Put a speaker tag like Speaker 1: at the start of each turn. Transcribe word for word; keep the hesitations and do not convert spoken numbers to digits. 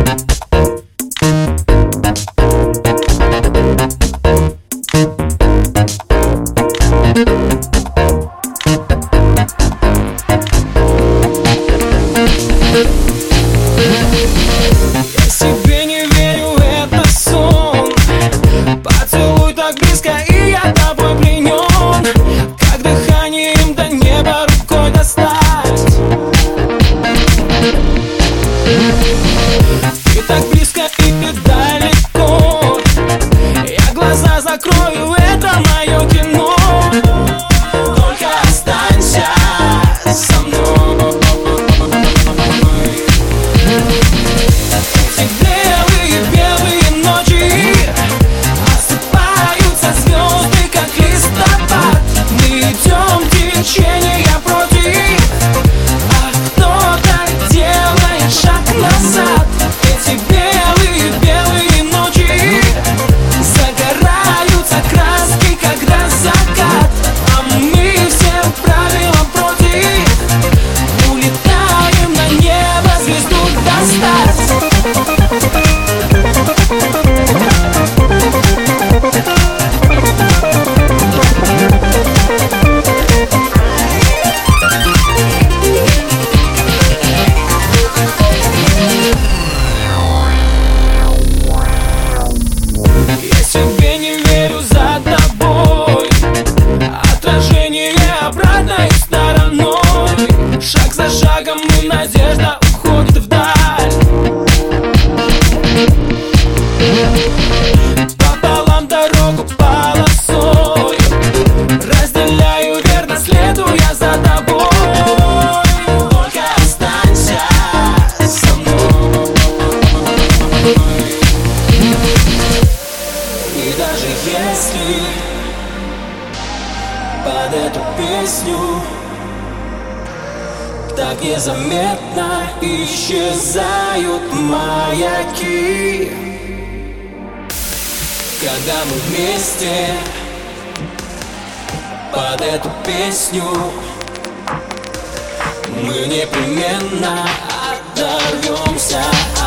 Speaker 1: Я себе не верю, это сон. Поцелуй так близко, и я тобой пленен, как дыханием до неба рукой достать. Ты так близко и ты далеко. Я глаза закрою, это мое кино. Только останься со мной. Эти белые-белые ночи осыпаются звезды, как листопад. Мы идем течения против, а кто-то делает шаг назад. Эти белые-белые ночи загораются краской, когда закат, а мы всем правилам против. Улетаем на небо звезду достать. Я себе не верю, за тобой отражение обратной стороной. Шаг за шагом и надежда уходит вдаль. Пополам дорогу полосой разделяю, верно следуя за тобой. Только останься со мной. И даже если под эту песню так незаметно исчезают маяки, когда мы вместе под эту песню, мы непременно оторвемся.